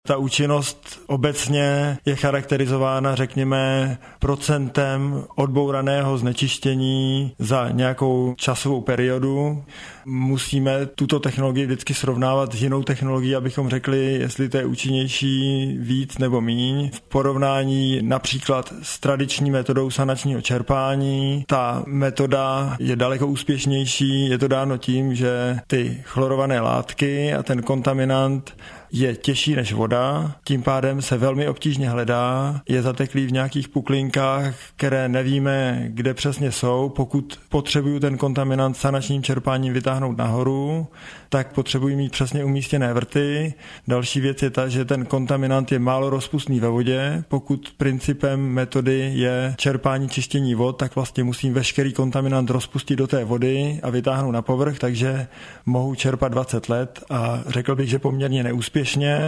Ta účinnost obecně je charakterizována, řekněme, procentem odbouraného znečištění za nějakou časovou periodu. Musíme tuto technologii vždycky srovnávat s jinou technologií, abychom řekli, jestli to je účinnější víc nebo míň. V porovnání například s tradiční metodou sanačního čerpání, ta metoda je daleko úspěšnější. Je to dáno tím, že ty chlorované látky a ten kontaminant je těžší než voda, tím pádem se velmi obtížně hledá, je zateklý v nějakých puklinkách, které nevíme, kde přesně jsou. Pokud potřebuju ten kontaminant sanačním čerpáním vytáhnout nahoru, tak potřebuji mít přesně umístěné vrty. Další věc je ta, že ten kontaminant je málo rozpustný ve vodě. Pokud principem metody je čerpání čištění vod, tak vlastně musím veškerý kontaminant rozpustit do té vody a vytáhnout na povrch, takže mohu čerpat 20 let a řekl bych, že poměrně neúspěšně,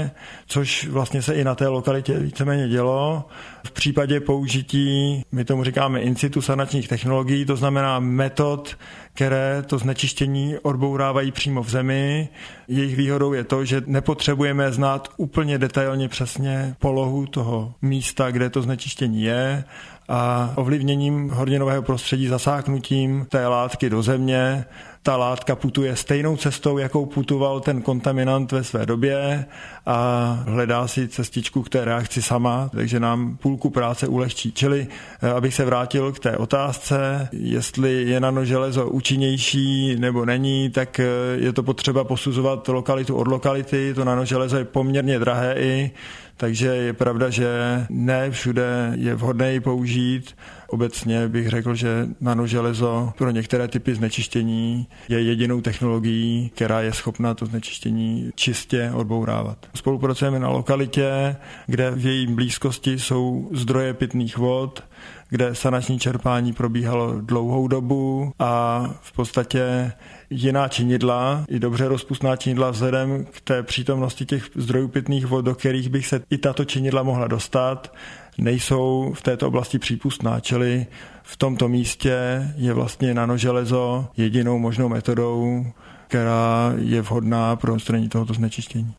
což vlastně se i na té lokalitě víceméně dělo. V případě použití, my tomu říkáme in situ sanačních technologií, to znamená metod, které to znečištění odbourávají přímo v zemi. Jejich výhodou je to, že nepotřebujeme znát úplně detailně přesně polohu toho místa, kde to znečištění je, a ovlivněním horninového prostředí, zasáknutím té látky do země, ta látka putuje stejnou cestou, jakou putoval ten kontaminant ve své době a hledá si cestičku k té reakci sama, takže nám půlku práce ulehčí. Čili, abych se vrátil k té otázce, jestli je nanoželezo účinnější nebo není, tak je to potřeba posuzovat lokalitu od lokality. To nanoželezo je poměrně drahé takže je pravda, že ne všude je vhodné ji použít. Obecně bych řekl, že nanoželezo pro některé typy znečištění je jedinou technologií, která je schopna to znečištění čistě odbourávat. Spolupracujeme na lokalitě, kde v její blízkosti jsou zdroje pitných vod, kde sanační čerpání probíhalo dlouhou dobu a v podstatě jiná činidla, i dobře rozpustná činidla vzhledem k té přítomnosti těch zdrojů pitných vod, do kterých bych se i tato činidla mohla dostat, nejsou v této oblasti přípustná, čili v tomto místě je vlastně nanoželezo jedinou možnou metodou, která je vhodná pro odstranění tohoto znečištění.